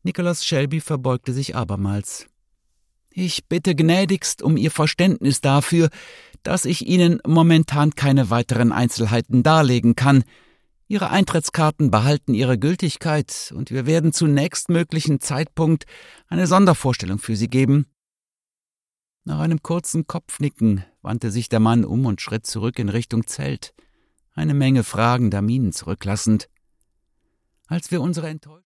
Nicholas Shelby verbeugte sich abermals. »Ich bitte gnädigst um Ihr Verständnis dafür, dass ich Ihnen momentan keine weiteren Einzelheiten darlegen kann. Ihre Eintrittskarten behalten ihre Gültigkeit und wir werden zum nächstmöglichen Zeitpunkt eine Sondervorstellung für Sie geben.« Nach einem kurzen Kopfnicken wandte sich der Mann um und schritt zurück in Richtung Zelt, eine Menge fragender Mienen zurücklassend. Als wir unsere Enttäuschung